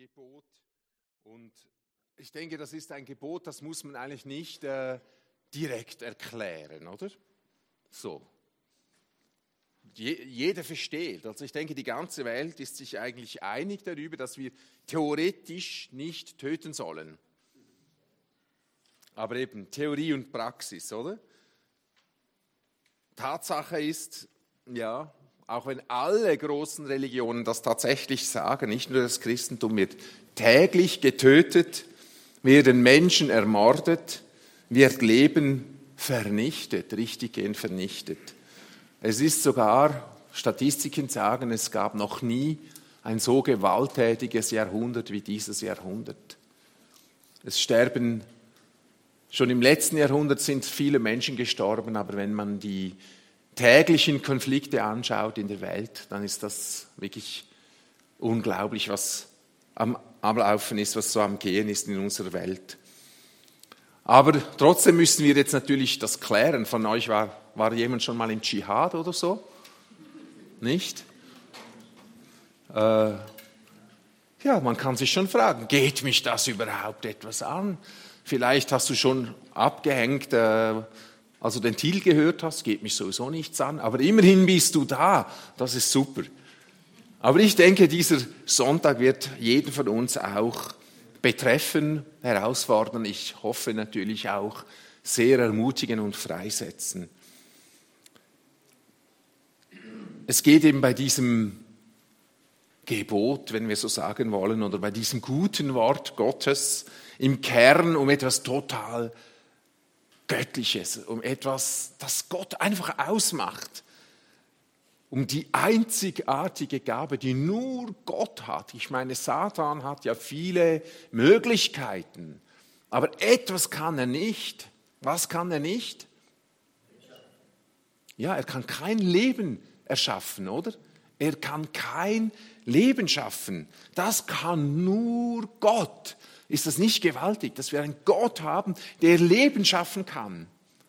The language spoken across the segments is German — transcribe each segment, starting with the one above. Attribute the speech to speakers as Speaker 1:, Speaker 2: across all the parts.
Speaker 1: Gebot. Und ich denke, das ist ein Gebot, das muss man eigentlich nicht direkt erklären, oder? So. Jeder versteht. Also ich denke, die ganze Welt ist sich eigentlich einig darüber, dass wir theoretisch nicht töten sollen. Aber eben Theorie und Praxis, oder? Tatsache ist, ja, auch wenn alle großen Religionen das tatsächlich sagen, nicht nur das Christentum, wird täglich getötet, werden Menschen ermordet, wird Leben vernichtet, richtiggehend vernichtet. Es ist sogar, Statistiken sagen, es gab noch nie ein so gewalttätiges Jahrhundert wie dieses Jahrhundert. Es sterben, schon im letzten Jahrhundert sind viele Menschen gestorben, aber wenn man die täglichen Konflikte anschaut in der Welt, dann ist das wirklich unglaublich, was am Ablaufen ist, was so am Gehen ist in unserer Welt. Aber trotzdem müssen wir jetzt natürlich das klären. Von euch war jemand schon mal im Dschihad oder so? Nicht? Ja, man kann sich schon fragen, geht mich das überhaupt etwas an? Vielleicht hast du schon abgehängt, also den Titel gehört hast, geht mich sowieso nichts an, aber immerhin bist du da, das ist super. Aber ich denke, dieser Sonntag wird jeden von uns auch betreffen, herausfordern, ich hoffe natürlich auch sehr ermutigen und freisetzen. Es geht eben bei diesem Gebot, wenn wir so sagen wollen, oder bei diesem guten Wort Gottes im Kern um etwas total Göttliches, um etwas, das Gott einfach ausmacht, um die einzigartige Gabe, die nur Gott hat. Ich meine, Satan hat ja viele Möglichkeiten, aber etwas kann er nicht. Was kann er nicht? Ja, er kann kein Leben erschaffen, oder? Er kann kein Leben schaffen. Das kann nur Gott. Ist das nicht gewaltig, dass wir einen Gott haben, der Leben schaffen kann?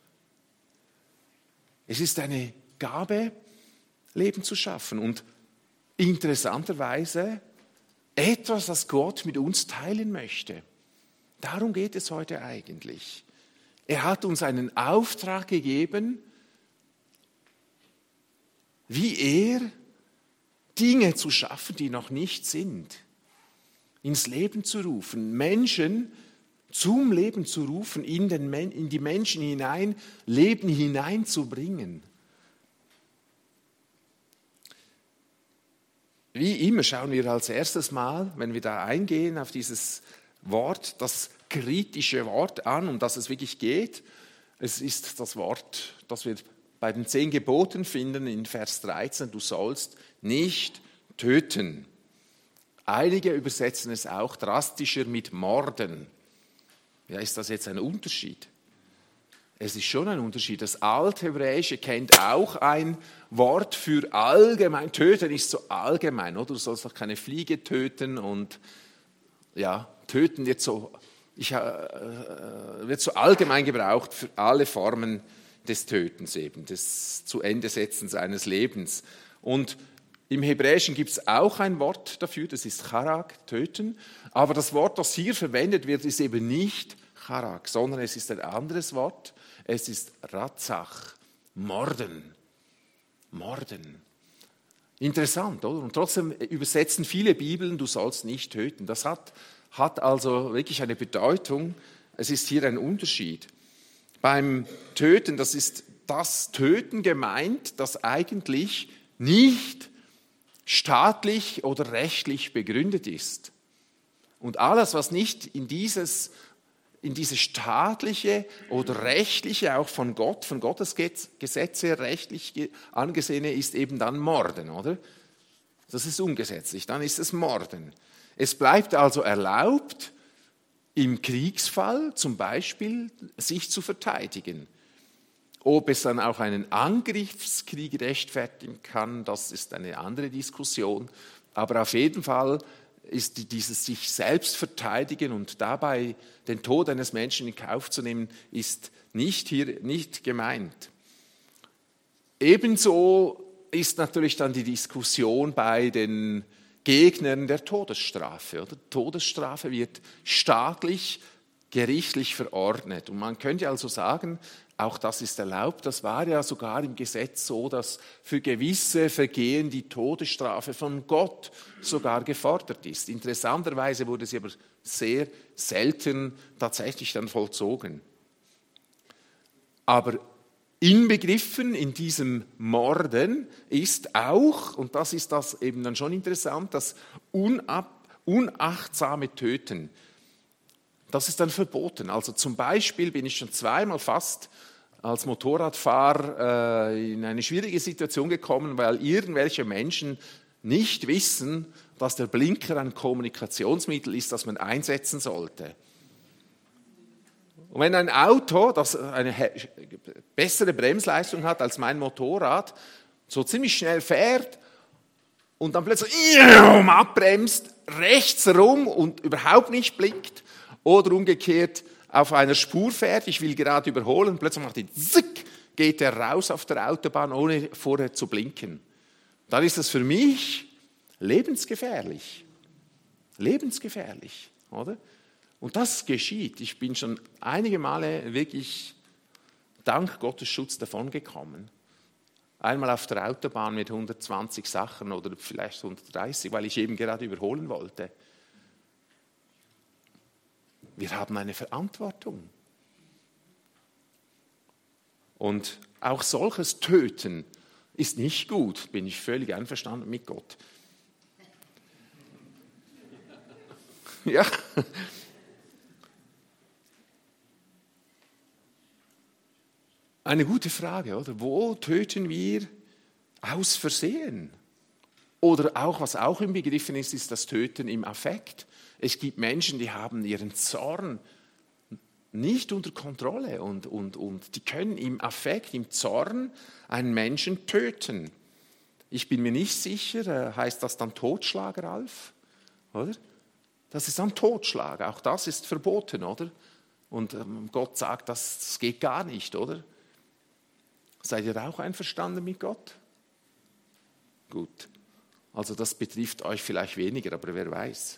Speaker 1: Es ist eine Gabe, Leben zu schaffen. Und interessanterweise etwas, das Gott mit uns teilen möchte. Darum geht es heute eigentlich. Er hat uns einen Auftrag gegeben, wie er Dinge zu schaffen, die noch nicht sind. Ins Leben zu rufen, Menschen zum Leben zu rufen, in die Menschen hinein, Leben hineinzubringen. Wie immer schauen wir als erstes Mal, wenn wir da eingehen auf dieses Wort, das kritische Wort an, um das es wirklich geht. Es ist das Wort, das wir bei den 10 Geboten finden in Vers 13, du sollst nicht töten. Einige übersetzen es auch drastischer mit morden. Ja, ist das jetzt ein Unterschied? Es ist schon ein Unterschied. Das Althebräische kennt auch ein Wort für allgemein. Töten ist so allgemein, oder? Du sollst doch keine Fliege töten und ja, töten wird so allgemein gebraucht für alle Formen des Tötens eben, des Zu-Ende-Setzens eines Lebens. Und im Hebräischen gibt es auch ein Wort dafür, das ist Charak, töten. Aber das Wort, das hier verwendet wird, ist eben nicht Charak, sondern es ist ein anderes Wort. Es ist Ratzach, morden. Morden. Interessant, oder? Und trotzdem übersetzen viele Bibeln, du sollst nicht töten. Das hat also wirklich eine Bedeutung. Es ist hier ein Unterschied. Beim Töten, das ist das Töten gemeint, das eigentlich nicht staatlich oder rechtlich begründet ist. Und alles, was nicht in diese staatliche oder rechtliche, auch von Gottes Gesetze rechtlich angesehene, ist eben dann Morden, oder? Das ist ungesetzlich, dann ist es Morden. Es bleibt also erlaubt, im Kriegsfall zum Beispiel sich zu verteidigen. Ob es dann auch einen Angriffskrieg rechtfertigen kann, das ist eine andere Diskussion. Aber auf jeden Fall ist dieses sich selbst verteidigen und dabei den Tod eines Menschen in Kauf zu nehmen, ist nicht gemeint. Ebenso ist natürlich dann die Diskussion bei den Gegnern der Todesstrafe. Oder? Todesstrafe wird staatlich, gerichtlich verordnet. Und man könnte also sagen, auch das ist erlaubt. Das war ja sogar im Gesetz so, dass für gewisse Vergehen die Todesstrafe von Gott sogar gefordert ist. Interessanterweise wurde sie aber sehr selten tatsächlich dann vollzogen. Aber inbegriffen in diesem Morden ist auch, und das ist das eben dann schon interessant, das unachtsame Töten. Das ist dann verboten. Also zum Beispiel bin ich schon zweimal fast als Motorradfahrer in eine schwierige Situation gekommen, weil irgendwelche Menschen nicht wissen, dass der Blinker ein Kommunikationsmittel ist, das man einsetzen sollte. Und wenn ein Auto, das eine bessere Bremsleistung hat als mein Motorrad, so ziemlich schnell fährt und dann plötzlich abbremst, rechts rum und überhaupt nicht blinkt, oder umgekehrt auf einer Spur fährt, ich will gerade überholen, plötzlich macht die zick, geht er raus auf der Autobahn, ohne vorher zu blinken. Dann ist das für mich lebensgefährlich. Lebensgefährlich, oder? Und das geschieht. Ich bin schon einige Male wirklich dank Gottes Schutz davongekommen. Einmal auf der Autobahn mit 120 Sachen oder vielleicht 130, weil ich eben gerade überholen wollte. Wir haben eine Verantwortung. Und auch solches Töten ist nicht gut, bin ich völlig einverstanden mit Gott. Ja. Eine gute Frage, oder? Wo töten wir aus Versehen? Oder auch, was auch inbegriffen ist, ist das Töten im Affekt. Es gibt Menschen, die haben ihren Zorn nicht unter Kontrolle und die können im Affekt, im Zorn einen Menschen töten. Ich bin mir nicht sicher, heißt das dann Totschlag, Ralf? Oder? Das ist dann Totschlag, auch das ist verboten, oder? Und Gott sagt, das geht gar nicht, oder? Seid ihr auch einverstanden mit Gott? Gut. Also das betrifft euch vielleicht weniger, aber wer weiß.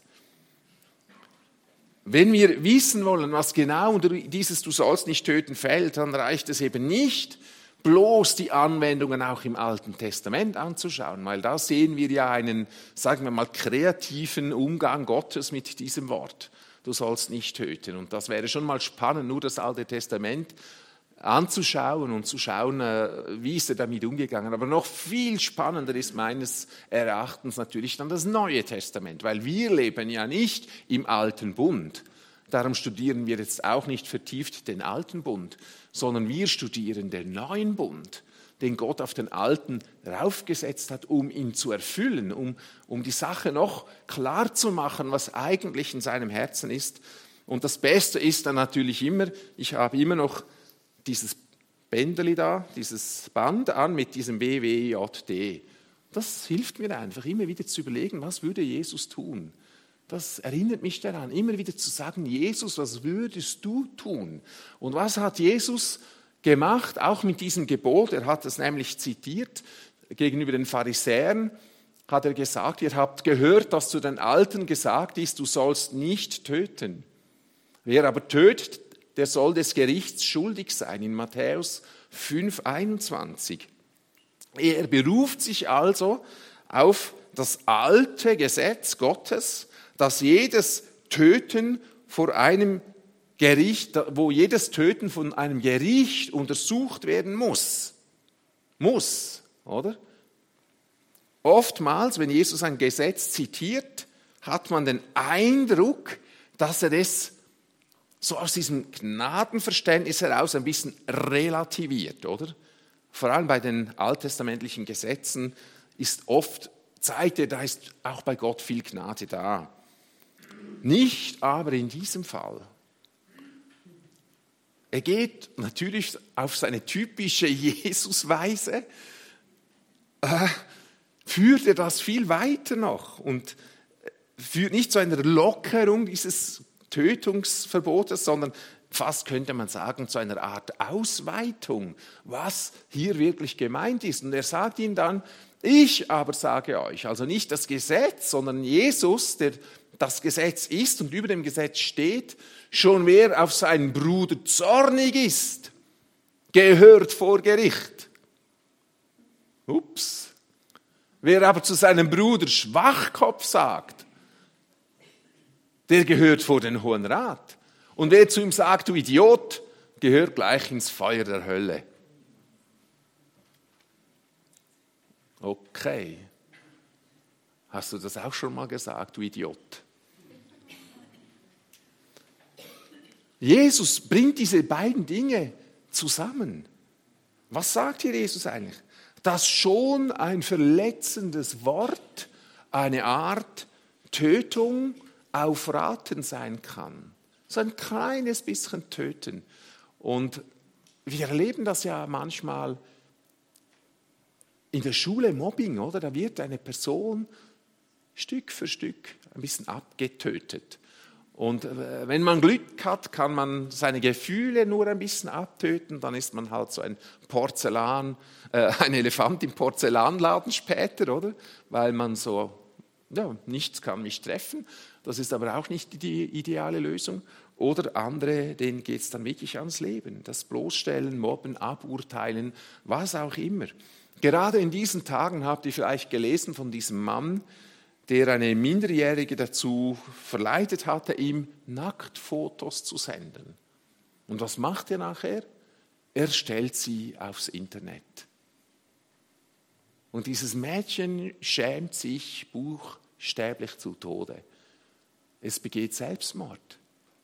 Speaker 1: Wenn wir wissen wollen, was genau unter dieses Du sollst nicht töten fällt, dann reicht es eben nicht, bloß die Anwendungen auch im Alten Testament anzuschauen, weil da sehen wir ja einen, sagen wir mal, kreativen Umgang Gottes mit diesem Wort. Du sollst nicht töten. Und das wäre schon mal spannend, nur das Alte Testament anzuschauen und zu schauen, wie ist er damit umgegangen. Aber noch viel spannender ist meines Erachtens natürlich dann das Neue Testament, weil wir leben ja nicht im Alten Bund. Darum studieren wir jetzt auch nicht vertieft den Alten Bund, sondern wir studieren den Neuen Bund, den Gott auf den Alten raufgesetzt hat, um ihn zu erfüllen, um die Sache noch klar zu machen, was eigentlich in seinem Herzen ist. Und das Beste ist dann natürlich immer, ich habe immer noch dieses Bändeli da, dieses Band an mit diesem WWJD. Das hilft mir einfach, immer wieder zu überlegen, was würde Jesus tun? Das erinnert mich daran, immer wieder zu sagen, Jesus, was würdest du tun? Und was hat Jesus gemacht, auch mit diesem Gebot? Er hat es nämlich zitiert, gegenüber den Pharisäern hat er gesagt, ihr habt gehört, dass zu den Alten gesagt ist, du sollst nicht töten. Wer aber tötet, der soll des Gerichts schuldig sein, in Matthäus 5,21. Er beruft sich also auf das alte Gesetz Gottes, dass jedes Töten vor einem Gericht, wo jedes Töten von einem Gericht untersucht werden muss. Muss, oder? Oftmals, wenn Jesus ein Gesetz zitiert, hat man den Eindruck, dass er es so aus diesem Gnadenverständnis heraus ein bisschen relativiert, oder? Vor allem bei den alttestamentlichen Gesetzen ist oft Zeit, da ist auch bei Gott viel Gnade da. Nicht aber in diesem Fall. Er geht natürlich auf seine typische Jesusweise, führt er das viel weiter noch und führt nicht zu einer Lockerung dieses Tötungsverbotes, sondern fast könnte man sagen, zu einer Art Ausweitung, was hier wirklich gemeint ist. Und er sagt ihnen dann, Ich aber sage euch, also nicht das Gesetz, sondern Jesus, der das Gesetz ist und über dem Gesetz steht, schon wer auf seinen Bruder zornig ist, gehört vor Gericht. Ups. Wer aber zu seinem Bruder Schwachkopf sagt, der gehört vor den Hohen Rat. Und wer zu ihm sagt, du Idiot, gehört gleich ins Feuer der Hölle. Okay. Hast du das auch schon mal gesagt, du Idiot? Jesus bringt diese beiden Dinge zusammen. Was sagt hier Jesus eigentlich? Dass schon ein verletzendes Wort eine Art Tötung auf Raten sein kann. So ein kleines bisschen töten. Und wir erleben das ja manchmal in der Schule, Mobbing, oder? Da wird eine Person Stück für Stück ein bisschen abgetötet. Und wenn man Glück hat, kann man seine Gefühle nur ein bisschen abtöten. Dann ist man halt so ein Elefant im Porzellanladen später, oder? Weil man so, ja, nichts kann mich treffen. Das ist aber auch nicht die ideale Lösung. Oder andere, denen geht es dann wirklich ans Leben. Das Bloßstellen, Mobben, Aburteilen, was auch immer. Gerade in diesen Tagen habt ihr vielleicht gelesen von diesem Mann, der eine Minderjährige dazu verleitet hatte, ihm Nacktfotos zu senden. Und was macht er nachher? Er stellt sie aufs Internet. Und dieses Mädchen schämt sich buchstäblich zu Tode. Es begeht Selbstmord.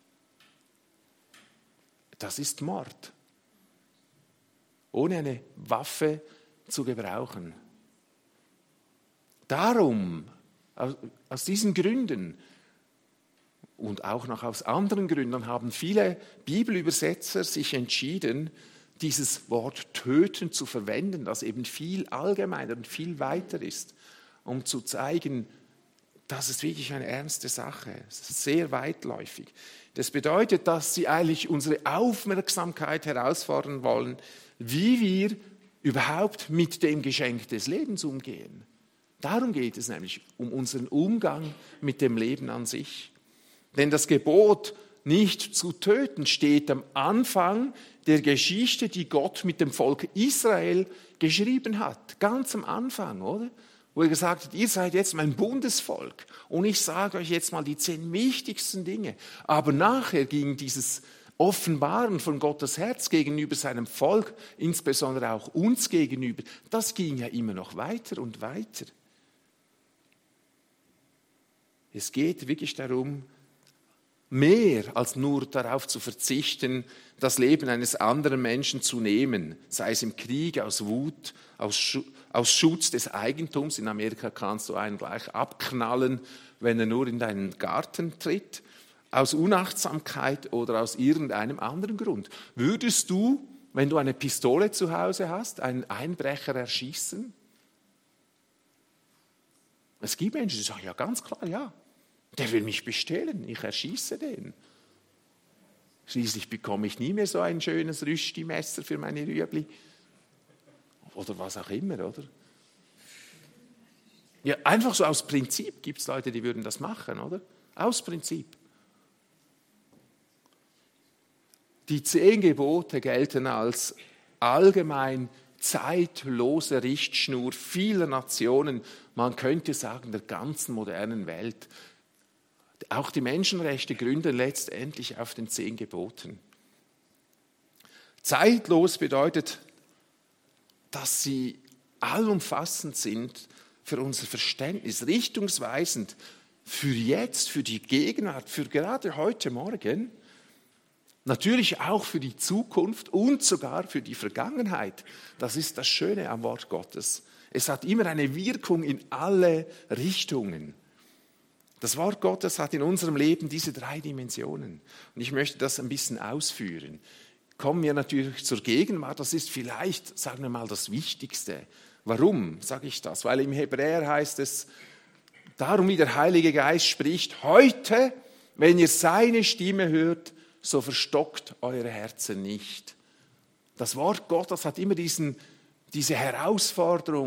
Speaker 1: Das ist Mord. Ohne eine Waffe zu gebrauchen. Darum, aus diesen Gründen und auch noch aus anderen Gründen haben viele Bibelübersetzer sich entschieden, dieses Wort töten zu verwenden, das eben viel allgemeiner und viel weiter ist, um zu zeigen, das ist wirklich eine ernste Sache. Es ist sehr weitläufig. Das bedeutet, dass sie eigentlich unsere Aufmerksamkeit herausfordern wollen, wie wir überhaupt mit dem Geschenk des Lebens umgehen. Darum geht es nämlich, um unseren Umgang mit dem Leben an sich. Denn das Gebot, nicht zu töten, steht am Anfang der Geschichte, die Gott mit dem Volk Israel geschrieben hat. Ganz am Anfang, oder? Wo er gesagt hat, ihr seid jetzt mein Bundesvolk und ich sage euch jetzt mal die 10 wichtigsten Dinge. Aber nachher ging dieses Offenbaren von Gottes Herz gegenüber seinem Volk, insbesondere auch uns gegenüber, das ging ja immer noch weiter und weiter. Es geht wirklich darum, mehr als nur darauf zu verzichten, das Leben eines anderen Menschen zu nehmen, sei es im Krieg, aus Wut, aus Schutz des Eigentums. In Amerika kannst du einen gleich abknallen, wenn er nur in deinen Garten tritt, aus Unachtsamkeit oder aus irgendeinem anderen Grund. Würdest du, wenn du eine Pistole zu Hause hast, einen Einbrecher erschießen? Es gibt Menschen, die sagen, ja ganz klar, ja. Der will mich bestehlen, ich erschieße den. Schließlich bekomme ich nie mehr so ein schönes Rüsti-Messer für meine Rüebli. Oder was auch immer, oder? Ja, einfach so aus Prinzip gibt es Leute, die würden das machen, oder? Aus Prinzip. Die 10 Gebote gelten als allgemein zeitlose Richtschnur vieler Nationen, man könnte sagen, der ganzen modernen Welt. Auch die Menschenrechte gründen letztendlich auf den 10 Geboten. Zeitlos bedeutet, dass sie allumfassend sind für unser Verständnis, richtungsweisend für jetzt, für die Gegenwart, für gerade heute Morgen, natürlich auch für die Zukunft und sogar für die Vergangenheit. Das ist das Schöne am Wort Gottes. Es hat immer eine Wirkung in alle Richtungen. Das Wort Gottes hat in unserem Leben diese 3 Dimensionen. Und ich möchte das ein bisschen ausführen. Kommen wir natürlich zur Gegenwart. Das ist vielleicht, sagen wir mal, das Wichtigste. Warum sage ich das? Weil im Hebräer heißt es, darum wie der Heilige Geist spricht, heute, wenn ihr seine Stimme hört, so verstockt eure Herzen nicht. Das Wort Gottes hat immer diese Herausforderung,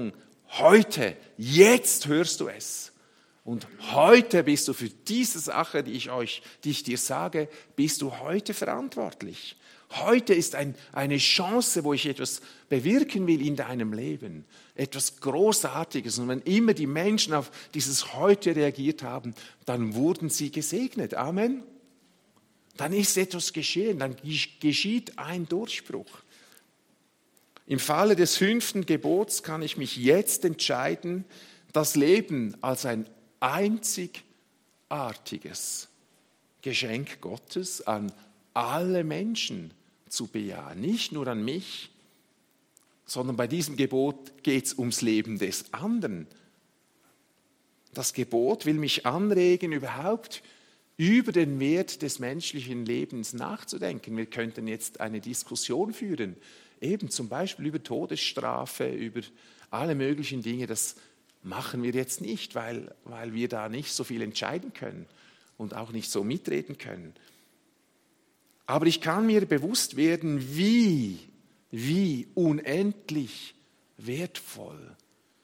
Speaker 1: heute, jetzt hörst du es. Und heute bist du für diese Sache, die ich dir sage, bist du heute verantwortlich. Heute ist eine Chance, wo ich etwas bewirken will in deinem Leben. Etwas Großartiges. Und wenn immer die Menschen auf dieses Heute reagiert haben, dann wurden sie gesegnet. Amen. Dann ist etwas geschehen, dann geschieht ein Durchbruch. Im Falle des 5. Gebots kann ich mich jetzt entscheiden, das Leben als ein einzigartiges Geschenk Gottes an alle Menschen zu bejahen. Nicht nur an mich, sondern bei diesem Gebot geht es ums Leben des anderen. Das Gebot will mich anregen, überhaupt über den Wert des menschlichen Lebens nachzudenken. Wir könnten jetzt eine Diskussion führen, eben zum Beispiel über Todesstrafe, über alle möglichen Dinge. Das machen wir jetzt nicht, weil wir da nicht so viel entscheiden können und auch nicht so mitreden können. Aber ich kann mir bewusst werden, wie unendlich wertvoll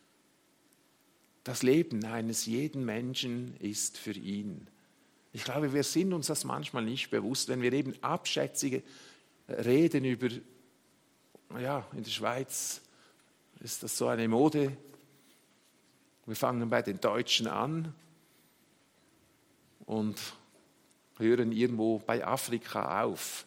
Speaker 1: das Leben eines jeden Menschen ist für ihn. Ich glaube, wir sind uns das manchmal nicht bewusst, wenn wir eben abschätzige reden über, ja, in der Schweiz ist das so eine Mode. Wir fangen bei den Deutschen an und hören irgendwo bei Afrika auf.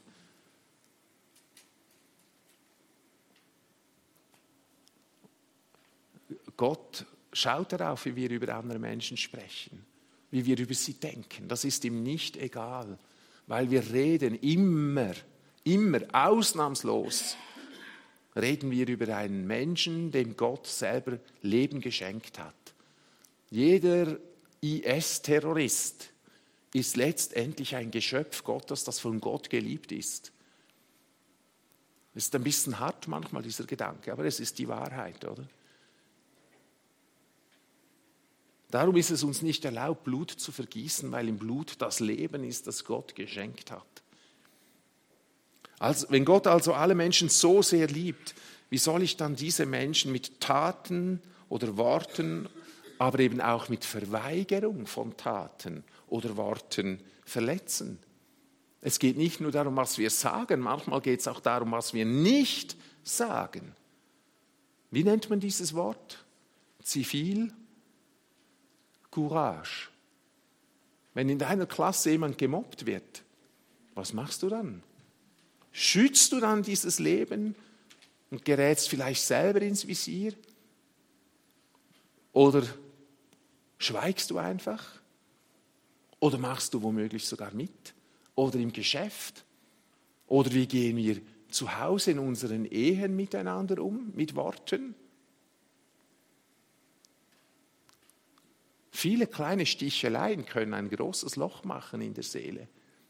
Speaker 1: Gott schaut darauf, wie wir über andere Menschen sprechen, wie wir über sie denken. Das ist ihm nicht egal, weil wir reden immer, ausnahmslos, reden wir über einen Menschen, dem Gott selber Leben geschenkt hat. Jeder IS-Terrorist ist letztendlich ein Geschöpf Gottes, das von Gott geliebt ist. Ist ein bisschen hart manchmal, dieser Gedanke, aber es ist die Wahrheit, oder? Darum ist es uns nicht erlaubt, Blut zu vergießen, weil im Blut das Leben ist, das Gott geschenkt hat. Also, wenn Gott also alle Menschen so sehr liebt, wie soll ich dann diese Menschen mit Taten oder Worten, aber eben auch mit Verweigerung von Taten oder Worten verletzen? Es geht nicht nur darum, was wir sagen, manchmal geht es auch darum, was wir nicht sagen. Wie nennt man dieses Wort? Zivilcourage. Wenn in deiner Klasse jemand gemobbt wird, was machst du dann? Schützt du dann dieses Leben und gerätst vielleicht selber ins Visier? Oder schweigst du einfach? Oder machst du womöglich sogar mit? Oder im Geschäft? Oder wie gehen wir zu Hause in unseren Ehen miteinander um, mit Worten? Viele kleine Sticheleien können ein großes Loch machen in der Seele.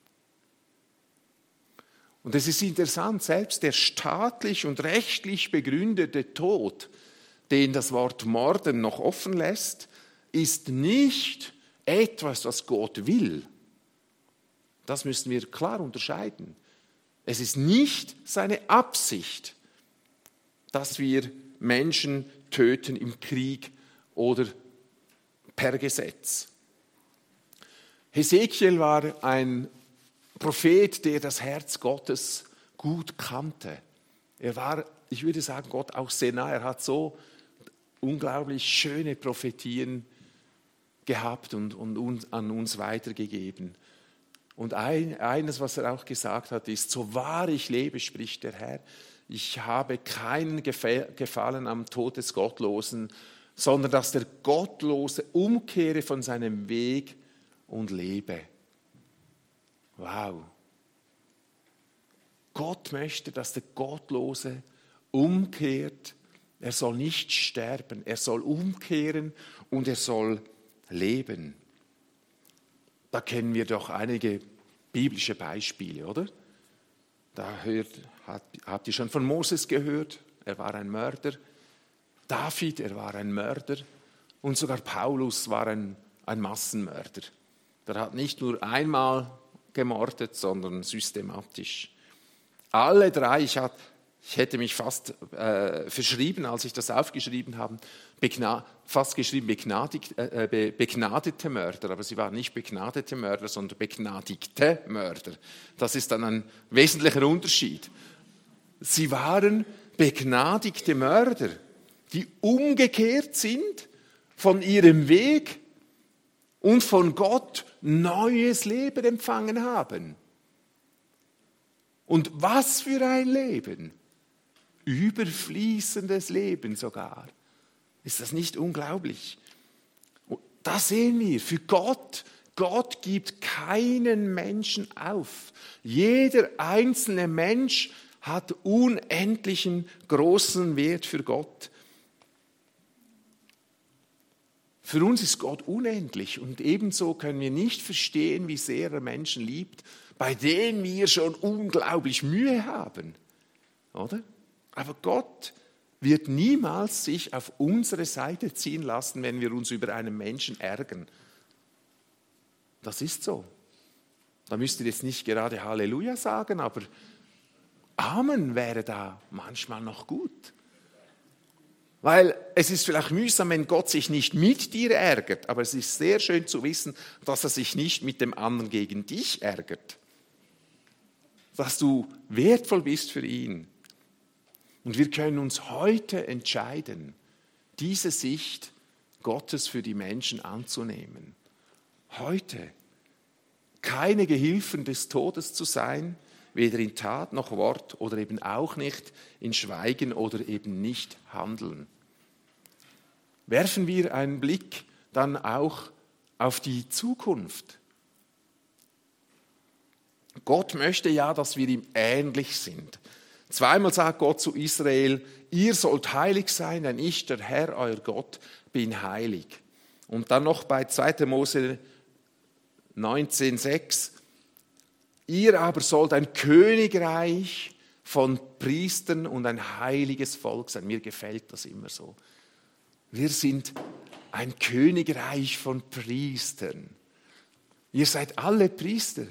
Speaker 1: Und es ist interessant, selbst der staatlich und rechtlich begründete Tod, den das Wort Morden noch offen lässt, ist nicht etwas, das Gott will. Das müssen wir klar unterscheiden. Es ist nicht seine Absicht, dass wir Menschen töten im Krieg oder per Gesetz. Hesekiel war ein Prophet, der das Herz Gottes gut kannte. Er war, ich würde sagen, Gott auch sehr nah. Er hat so unglaublich schöne Prophetien gehabt und an uns weitergegeben. Und eines, was er auch gesagt hat, ist: So wahr ich lebe, spricht der Herr, ich habe keinen Gefallen am Tod des Gottlosen, sondern dass der Gottlose umkehre von seinem Weg und lebe. Wow. Gott möchte, dass der Gottlose umkehrt. Er soll nicht sterben, er soll umkehren und er soll leben. Da kennen wir doch einige biblische Beispiele, oder? Habt ihr schon von Moses gehört? Er war ein Mörder. David, er war ein Mörder. Und sogar Paulus war ein Massenmörder. Der hat nicht nur einmal gemordet, sondern systematisch. Alle drei, ich habe Ich hätte mich fast verschrieben, als ich das aufgeschrieben habe, fast geschrieben begnadete Mörder, aber sie waren nicht begnadete Mörder, sondern begnadigte Mörder. Das ist dann ein wesentlicher Unterschied. Sie waren begnadigte Mörder, die umgekehrt sind von ihrem Weg und von Gott neues Leben empfangen haben. Und was für ein Leben! Überfließendes Leben sogar. Ist das nicht unglaublich? Da sehen wir, für Gott gibt keinen Menschen auf. Jeder einzelne Mensch hat unendlichen großen Wert für Gott. Für uns ist Gott unendlich und ebenso können wir nicht verstehen, wie sehr er Menschen liebt, bei denen wir schon unglaublich Mühe haben. Oder? Aber Gott wird niemals sich auf unsere Seite ziehen lassen, wenn wir uns über einen Menschen ärgern. Das ist so. Da müsst ihr jetzt nicht gerade Halleluja sagen, aber Amen wäre da manchmal noch gut. Weil es ist vielleicht mühsam, wenn Gott sich nicht mit dir ärgert, aber es ist sehr schön zu wissen, dass er sich nicht mit dem anderen gegen dich ärgert. Dass du wertvoll bist für ihn. Und wir können uns heute entscheiden, diese Sicht Gottes für die Menschen anzunehmen. Heute keine Gehilfen des Todes zu sein, weder in Tat noch Wort oder eben auch nicht in Schweigen oder eben nicht Handeln. Werfen wir einen Blick dann auch auf die Zukunft. Gott möchte ja, dass wir ihm ähnlich sind. Zweimal sagt Gott zu Israel, ihr sollt heilig sein, denn ich, der Herr, euer Gott, bin heilig. Und dann noch bei 2. Mose 19,6, ihr aber sollt ein Königreich von Priestern und ein heiliges Volk sein. Mir gefällt das immer so. Wir sind ein Königreich von Priestern. Ihr seid alle Priester.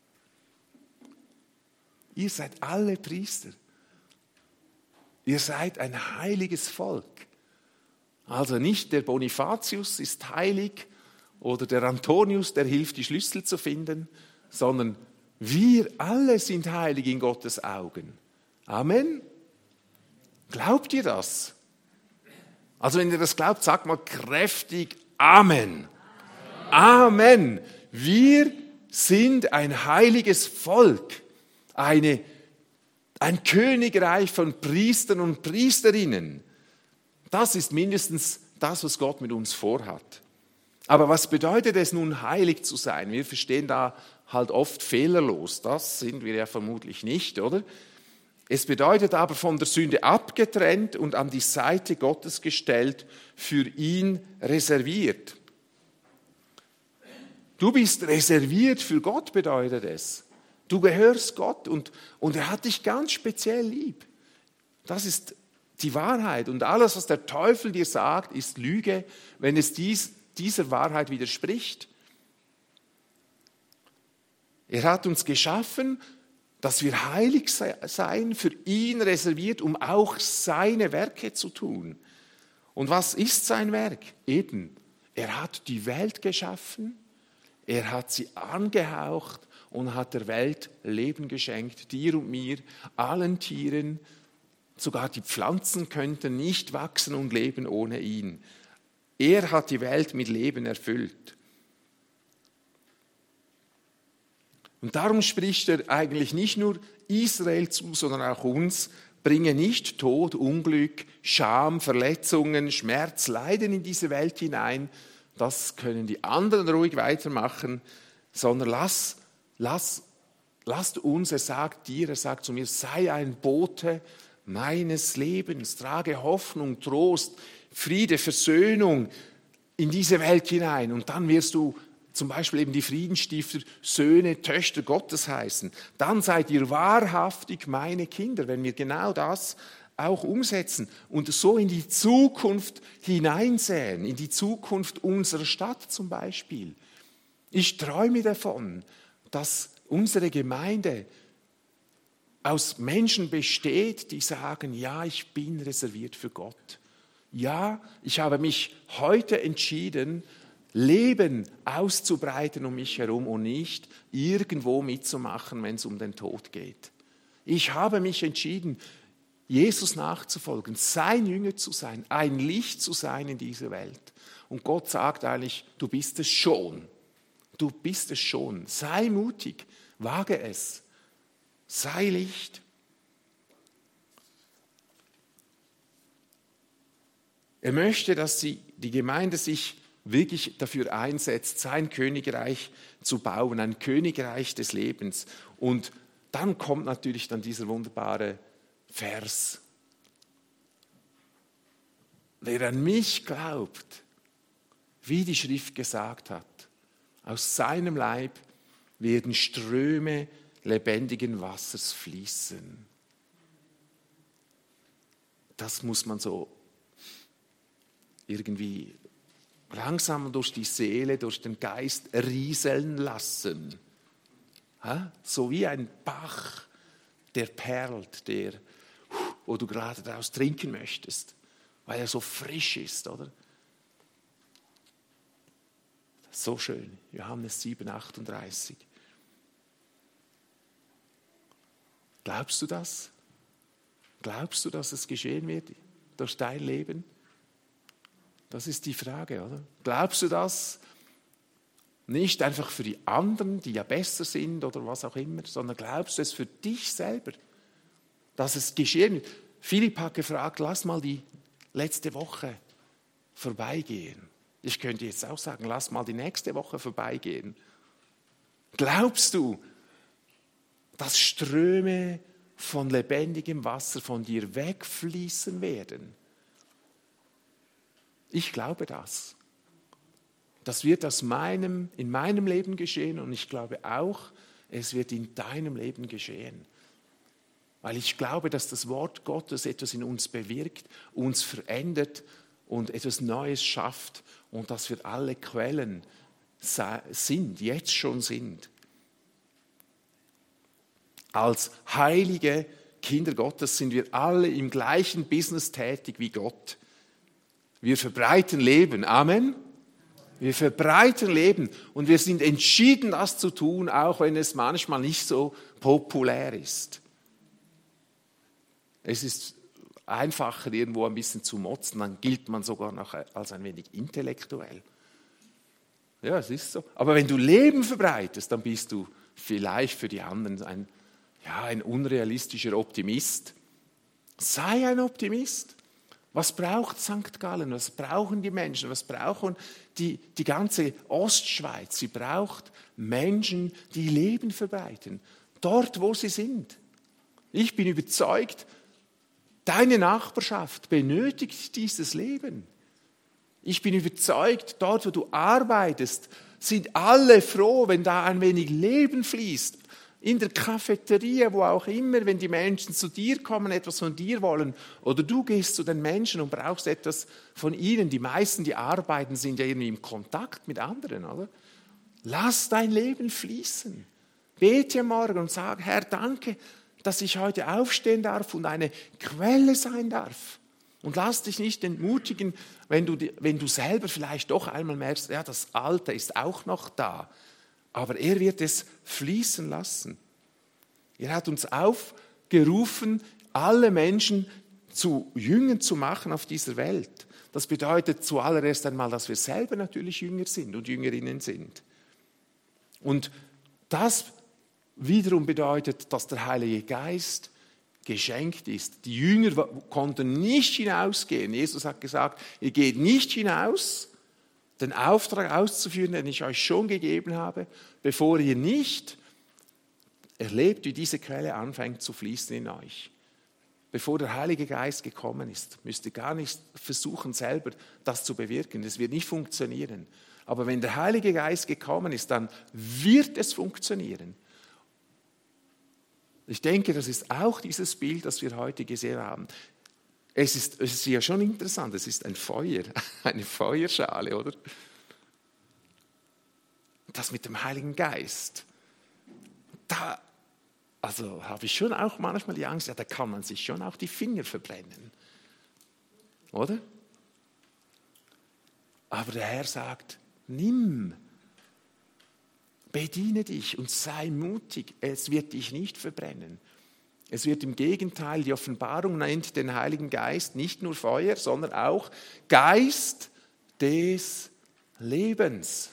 Speaker 1: Ihr seid alle Priester. Ihr seid ein heiliges Volk. Also nicht der Bonifatius ist heilig oder der Antonius, der hilft, die Schlüssel zu finden, sondern wir alle sind heilig in Gottes Augen. Amen. Glaubt ihr das? Also wenn ihr das glaubt, sagt mal kräftig Amen. Amen. Wir sind ein heiliges Volk. Ein Königreich von Priestern und Priesterinnen. Das ist mindestens das, was Gott mit uns vorhat. Aber was bedeutet es nun, heilig zu sein? Wir verstehen da halt oft fehlerlos. Das sind wir ja vermutlich nicht, oder? Es bedeutet aber von der Sünde abgetrennt und an die Seite Gottes gestellt, für ihn reserviert. Du bist reserviert für Gott, bedeutet es. Du gehörst Gott und er hat dich ganz speziell lieb. Das ist die Wahrheit. Und alles, was der Teufel dir sagt, ist Lüge, wenn es dieser Wahrheit widerspricht. Er hat uns geschaffen, dass wir heilig seien, für ihn reserviert, um auch seine Werke zu tun. Und was ist sein Werk? Eben, er hat die Welt geschaffen, er hat sie angehaucht und hat der Welt Leben geschenkt, dir und mir, allen Tieren. Sogar die Pflanzen könnten nicht wachsen und leben ohne ihn. Er hat die Welt mit Leben erfüllt. Und darum spricht er eigentlich nicht nur Israel zu, sondern auch uns, bringe nicht Tod, Unglück, Scham, Verletzungen, Schmerz, Leiden in diese Welt hinein. Das können die anderen ruhig weitermachen, sondern lasst uns, er sagt zu mir, sei ein Bote meines Lebens, trage Hoffnung, Trost, Friede, Versöhnung in diese Welt hinein. Und dann wirst du zum Beispiel eben die Friedensstifter, Söhne, Töchter Gottes heißen. Dann seid ihr wahrhaftig meine Kinder, wenn wir genau das auch umsetzen und so in die Zukunft hineinsehen, in die Zukunft unserer Stadt zum Beispiel. Ich träume davon, dass unsere Gemeinde aus Menschen besteht, die sagen, ja, ich bin reserviert für Gott. Ja, ich habe mich heute entschieden, Leben auszubreiten um mich herum und nicht irgendwo mitzumachen, wenn es um den Tod geht. Ich habe mich entschieden, Jesus nachzufolgen, sein Jünger zu sein, ein Licht zu sein in dieser Welt. Und Gott sagt eigentlich, du bist es schon. Du bist es schon. Sei mutig, wage es. Sei Licht. Er möchte, dass die Gemeinde sich wirklich dafür einsetzt, sein Königreich zu bauen, ein Königreich des Lebens. Und dann kommt natürlich dann dieser wunderbare Vers. Wer an mich glaubt, wie die Schrift gesagt hat, aus seinem Leib werden Ströme lebendigen Wassers fließen. Das muss man so irgendwie langsam durch die Seele, durch den Geist rieseln lassen. So wie ein Bach, der perlt, wo du gerade daraus trinken möchtest, weil er so frisch ist, oder? So schön, Johannes 7,38. Glaubst du das? Glaubst du, dass es geschehen wird durch dein Leben? Das ist die Frage, oder? Glaubst du das nicht einfach für die anderen, die ja besser sind oder was auch immer, sondern glaubst du es für dich selber, dass es geschehen wird? Philipp hat gefragt, lass mal die letzte Woche vorbeigehen. Ich könnte jetzt auch sagen, lass mal die nächste Woche vorbeigehen. Glaubst du, dass Ströme von lebendigem Wasser von dir wegfließen werden? Ich glaube das. Das wird in meinem Leben geschehen und ich glaube auch, es wird in deinem Leben geschehen. Weil ich glaube, dass das Wort Gottes etwas in uns bewirkt, uns verändert und etwas Neues schafft und dass wir alle Quellen sind, jetzt schon sind. Als heilige Kinder Gottes sind wir alle im gleichen Business tätig wie Gott. Wir verbreiten Leben. Amen. Wir verbreiten Leben und wir sind entschieden, das zu tun, auch wenn es manchmal nicht so populär ist. Es ist einfacher, irgendwo ein bisschen zu motzen, dann gilt man sogar noch als ein wenig intellektuell. Ja, es ist so. Aber wenn du Leben verbreitest, dann bist du vielleicht für die anderen ein unrealistischer Optimist. Sei ein Optimist. Was braucht St. Gallen? Was brauchen die Menschen? Was brauchen die ganze Ostschweiz? Sie braucht Menschen, die Leben verbreiten. Dort, wo sie sind. Ich bin überzeugt, deine Nachbarschaft benötigt dieses Leben. Ich bin überzeugt, dort, wo du arbeitest, sind alle froh, wenn da ein wenig Leben fließt. In der Cafeteria, wo auch immer, wenn die Menschen zu dir kommen, etwas von dir wollen, oder du gehst zu den Menschen und brauchst etwas von ihnen. Die meisten, die arbeiten, sind ja irgendwie im Kontakt mit anderen, oder? Lass dein Leben fließen. Bete am Morgen und sag, Herr, danke, dass ich heute aufstehen darf und eine Quelle sein darf. Und lass dich nicht entmutigen, wenn du selber vielleicht doch einmal merkst, ja, das Alte ist auch noch da. Aber er wird es fließen lassen. Er hat uns aufgerufen, alle Menschen zu Jüngern zu machen auf dieser Welt. Das bedeutet zuallererst einmal, dass wir selber natürlich Jünger sind und Jüngerinnen sind. Und das wiederum bedeutet, dass der Heilige Geist geschenkt ist. Die Jünger konnten nicht hinausgehen. Jesus hat gesagt, ihr geht nicht hinaus, den Auftrag auszuführen, den ich euch schon gegeben habe, bevor ihr nicht erlebt, wie diese Quelle anfängt zu fließen in euch. Bevor der Heilige Geist gekommen ist, müsst ihr gar nicht versuchen, selber das zu bewirken. Das wird nicht funktionieren. Aber wenn der Heilige Geist gekommen ist, dann wird es funktionieren. Ich denke, das ist auch dieses Bild, das wir heute gesehen haben. Es ist ja schon interessant, es ist ein Feuer, eine Feuerschale, oder? Das mit dem Heiligen Geist. Da also habe ich schon auch manchmal die Angst, ja, da kann man sich schon auch die Finger verbrennen. Oder? Aber der Herr sagt, nimm, bediene dich und sei mutig, es wird dich nicht verbrennen. Es wird im Gegenteil, die Offenbarung nennt den Heiligen Geist nicht nur Feuer, sondern auch Geist des Lebens.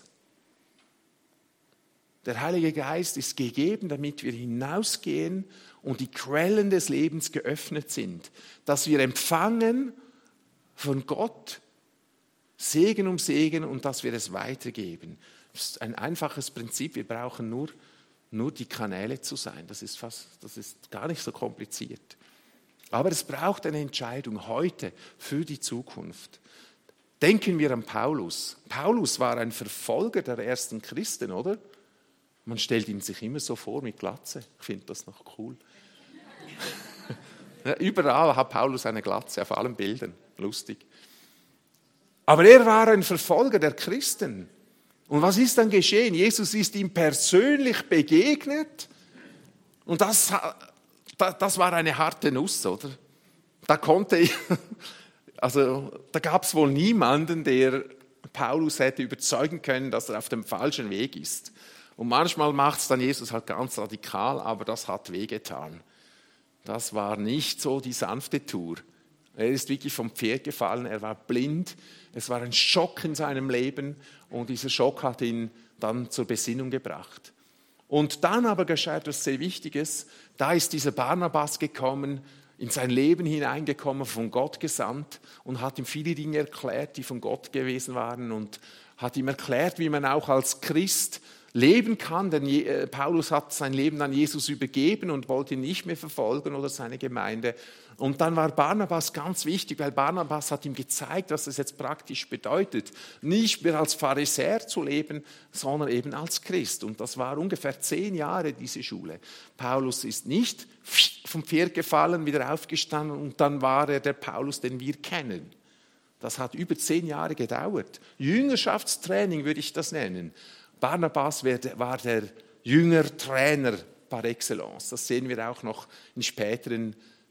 Speaker 1: Der Heilige Geist ist gegeben, damit wir hinausgehen und die Quellen des Lebens geöffnet sind. Dass wir empfangen von Gott Segen um Segen und dass wir es weitergeben. Das ist ein einfaches Prinzip, wir brauchen nur die Kanäle zu sein. Das ist gar nicht so kompliziert. Aber es braucht eine Entscheidung heute für die Zukunft. Denken wir an Paulus. Paulus war ein Verfolger der ersten Christen, oder? Man stellt ihn sich immer so vor mit Glatze. Ich finde das noch cool. Überall hat Paulus eine Glatze, auf allen Bildern. Lustig. Aber er war ein Verfolger der Christen. Und was ist dann geschehen? Jesus ist ihm persönlich begegnet. Und das war eine harte Nuss, oder? Da gab es wohl niemanden, der Paulus hätte überzeugen können, dass er auf dem falschen Weg ist. Und manchmal macht es dann Jesus halt ganz radikal, aber das hat wehgetan. Das war nicht so die sanfte Tour. Er ist wirklich vom Pferd gefallen, er war blind. Es war ein Schock in seinem Leben und dieser Schock hat ihn dann zur Besinnung gebracht. Und dann aber geschah etwas sehr Wichtiges. Da ist dieser Barnabas gekommen, in sein Leben hineingekommen, von Gott gesandt und hat ihm viele Dinge erklärt, die von Gott gewesen waren und hat ihm erklärt, wie man auch als Christ leben kann, denn Paulus hat sein Leben an Jesus übergeben und wollte ihn nicht mehr verfolgen oder seine Gemeinde. Und dann war Barnabas ganz wichtig, weil Barnabas hat ihm gezeigt, was das jetzt praktisch bedeutet, nicht mehr als Pharisäer zu leben, sondern eben als Christ. Und das war ungefähr 10 Jahre, diese Schule. Paulus ist nicht vom Pferd gefallen, wieder aufgestanden und dann war er der Paulus, den wir kennen. Das hat über 10 Jahre gedauert. Jüngerschaftstraining würde ich das nennen. Barnabas war der Jüngertrainer par excellence. Das sehen wir auch noch in späteren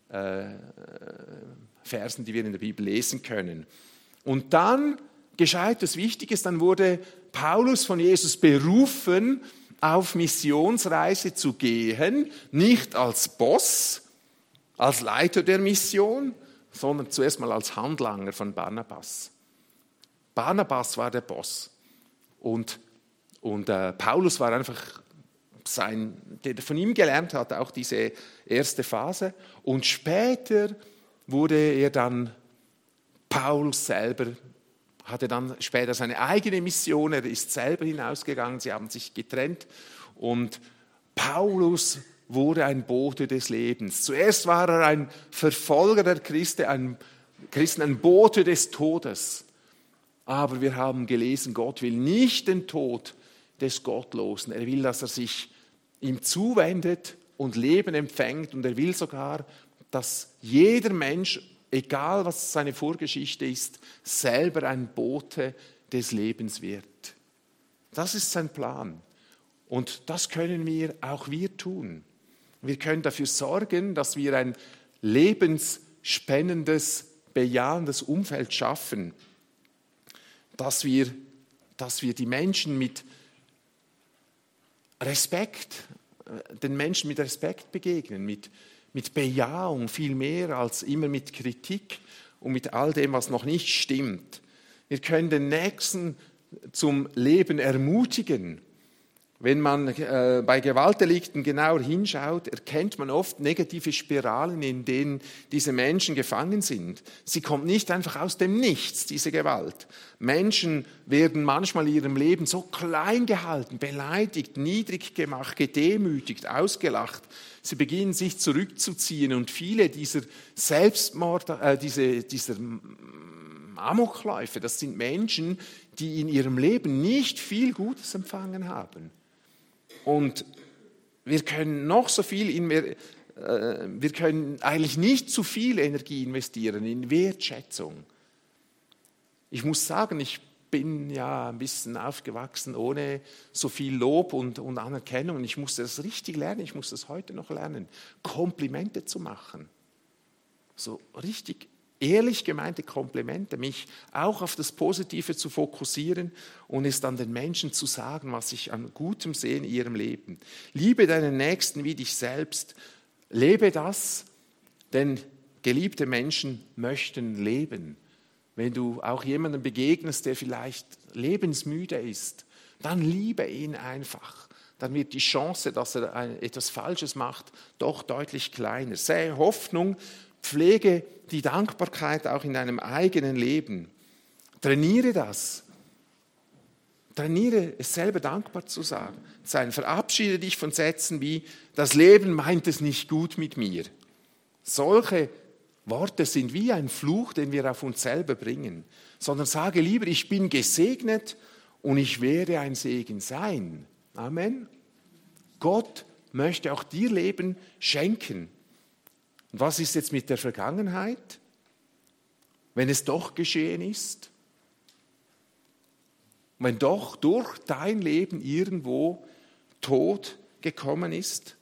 Speaker 1: Versen, die wir in der Bibel lesen können. Und dann geschah etwas Wichtiges, dann wurde Paulus von Jesus berufen, auf Missionsreise zu gehen, nicht als Boss, als Leiter der Mission, sondern zuerst mal als Handlanger von Barnabas. Barnabas war der Boss und Paulus war einfach der von ihm gelernt hat, auch diese erste Phase. Und später wurde er dann, Paulus selber, hatte dann später seine eigene Mission, er ist selber hinausgegangen, sie haben sich getrennt und Paulus wurde ein Bote des Lebens. Zuerst war er ein Verfolger der Christen, ein Bote des Todes. Aber wir haben gelesen, Gott will nicht den Tod des Gottlosen. Er will, dass er sich ihm zuwendet und Leben empfängt. Und er will sogar, dass jeder Mensch, egal was seine Vorgeschichte ist, selber ein Bote des Lebens wird. Das ist sein Plan. Und das können auch wir tun. Wir können dafür sorgen, dass wir ein lebensspendendes, bejahendes Umfeld schaffen, dass wir die Menschen den Menschen mit Respekt begegnen, mit Bejahung viel mehr als immer mit Kritik und mit all dem, was noch nicht stimmt. Wir können den Nächsten zum Leben ermutigen. Wenn man bei Gewaltdelikten genauer hinschaut, erkennt man oft negative Spiralen, in denen diese Menschen gefangen sind. Sie kommt nicht einfach aus dem Nichts, diese Gewalt. Menschen werden manchmal in ihrem Leben so klein gehalten, beleidigt, niedrig gemacht, gedemütigt, ausgelacht. Sie beginnen sich zurückzuziehen und viele dieser dieser Amokläufe, das sind Menschen, die in ihrem Leben nicht viel Gutes empfangen haben. Und wir können noch so viel, wir können eigentlich nicht zu viel Energie investieren in Wertschätzung. Ich muss sagen, ich bin ja ein bisschen aufgewachsen ohne so viel Lob und Anerkennung. Und ich musste das richtig lernen, ich muss das heute noch lernen, Komplimente zu machen. So richtig ehrlich gemeinte Komplimente, mich auch auf das Positive zu fokussieren und es dann den Menschen zu sagen, was ich an Gutem sehe in ihrem Leben. Liebe deinen Nächsten wie dich selbst. Lebe das, denn geliebte Menschen möchten leben. Wenn du auch jemandem begegnest, der vielleicht lebensmüde ist, dann liebe ihn einfach. Dann wird die Chance, dass er etwas Falsches macht, doch deutlich kleiner. Sähe Hoffnung, pflege die Dankbarkeit auch in deinem eigenen Leben. Trainiere das. Trainiere es selber dankbar zu sein. Verabschiede dich von Sätzen wie, das Leben meint es nicht gut mit mir. Solche Worte sind wie ein Fluch, den wir auf uns selber bringen. Sondern sage lieber, ich bin gesegnet und ich werde ein Segen sein. Amen. Gott möchte auch dir Leben schenken. Und was ist jetzt mit der Vergangenheit, wenn es doch geschehen ist? Wenn doch durch dein Leben irgendwo Tod gekommen ist?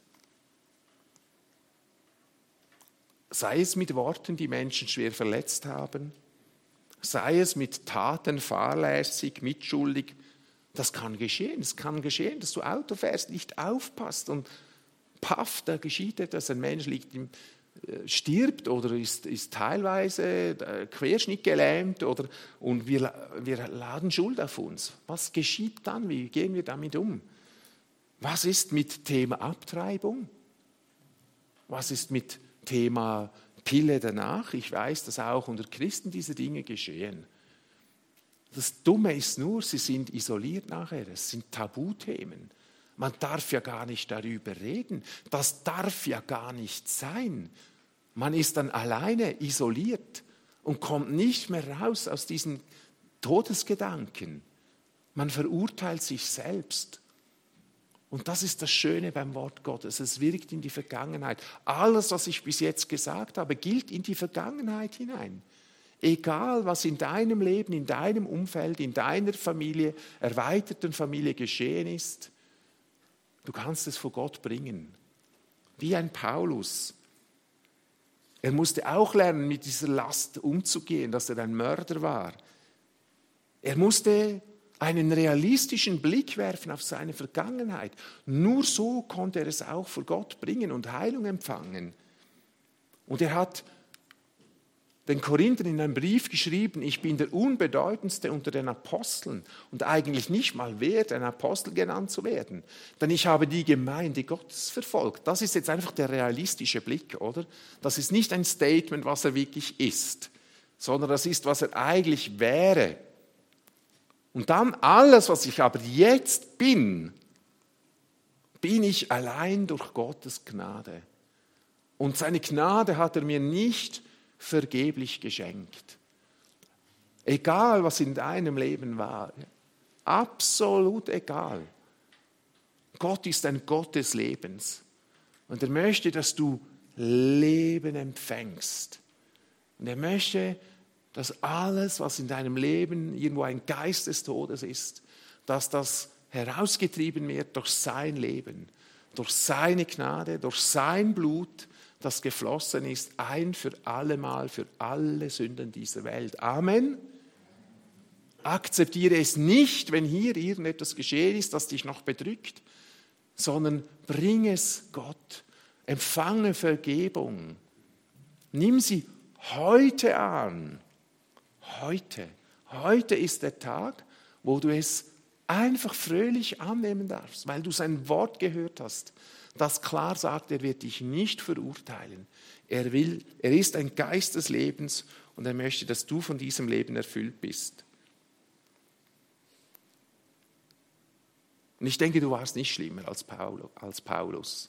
Speaker 1: Sei es mit Worten, die Menschen schwer verletzt haben, sei es mit Taten fahrlässig, mitschuldig. Das kann geschehen. Es kann geschehen, dass du Auto fährst, nicht aufpasst und paff, da geschieht etwas. Ein Mensch stirbt oder ist teilweise querschnittgelähmt und wir laden Schuld auf uns. Was geschieht dann? Wie gehen wir damit um? Was ist mit Thema Abtreibung? Was ist mit Thema Pille danach? Ich weiß, dass auch unter Christen diese Dinge geschehen. Das Dumme ist nur, sie sind isoliert nachher. Es sind Tabuthemen. Man darf ja gar nicht darüber reden. Das darf ja gar nicht sein. Man ist dann alleine isoliert und kommt nicht mehr raus aus diesen Todesgedanken. Man verurteilt sich selbst. Und das ist das Schöne beim Wort Gottes. Es wirkt in die Vergangenheit. Alles, was ich bis jetzt gesagt habe, gilt in die Vergangenheit hinein. Egal, was in deinem Leben, in deinem Umfeld, in deiner Familie, erweiterten Familie geschehen ist, du kannst es vor Gott bringen. Wie ein Paulus. Er musste auch lernen, mit dieser Last umzugehen, dass er ein Mörder war. Er musste einen realistischen Blick werfen auf seine Vergangenheit. Nur so konnte er es auch vor Gott bringen und Heilung empfangen. Und er hat den Korinthern in einem Brief geschrieben, ich bin der Unbedeutendste unter den Aposteln und eigentlich nicht mal wert, ein Apostel genannt zu werden. Denn ich habe die Gemeinde Gottes verfolgt. Das ist jetzt einfach der realistische Blick, oder? Das ist nicht ein Statement, was er wirklich ist, sondern das ist, was er eigentlich wäre. Und dann alles, was ich aber jetzt bin ich allein durch Gottes Gnade. Und seine Gnade hat er mir nicht vergeblich geschenkt. Egal, was in deinem Leben war, absolut egal. Gott ist ein Gott des Lebens. Und er möchte, dass du Leben empfängst. Und er möchte, dass alles, was in deinem Leben irgendwo ein Geist des Todes ist, dass das herausgetrieben wird durch sein Leben, durch seine Gnade, durch sein Blut, das geflossen ist, ein für allemal, für alle Sünden dieser Welt. Amen. Akzeptiere es nicht, wenn hier irgendetwas geschehen ist, das dich noch bedrückt, sondern bring es Gott. Empfange Vergebung. Nimm sie heute an. Heute. Heute ist der Tag, wo du es einfach fröhlich annehmen darfst, weil du sein Wort gehört hast, das klar sagt, er wird dich nicht verurteilen. Er ist ein Geist des Lebens und er möchte, dass du von diesem Leben erfüllt bist. Und ich denke, du warst nicht schlimmer als Paulus.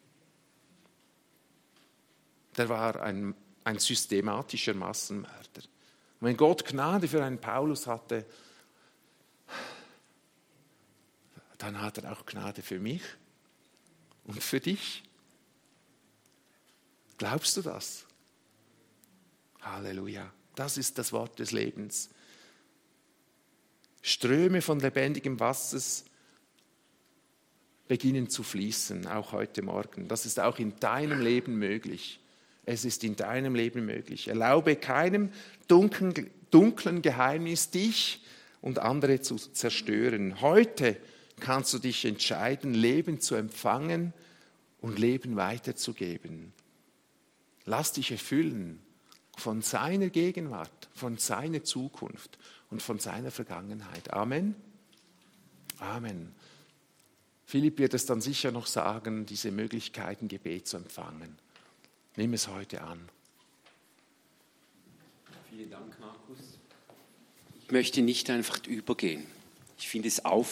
Speaker 1: Der war ein systematischer Massenmörder. Und wenn Gott Gnade für einen Paulus hatte, dann hat er auch Gnade für mich und für dich. Glaubst du das? Halleluja. Das ist das Wort des Lebens. Ströme von lebendigem Wasser beginnen zu fließen, auch heute Morgen. Das ist auch in deinem Leben möglich. Es ist in deinem Leben möglich. Erlaube keinem dunklen Geheimnis, dich und andere zu zerstören. Heute kannst du dich entscheiden, Leben zu empfangen und Leben weiterzugeben. Lass dich erfüllen von seiner Gegenwart, von seiner Zukunft und von seiner Vergangenheit. Amen. Amen. Philipp wird es dann sicher noch sagen, diese Möglichkeiten, Gebet zu empfangen. Nimm es heute an.
Speaker 2: Vielen Dank, Markus. Ich möchte nicht einfach übergehen. Ich finde es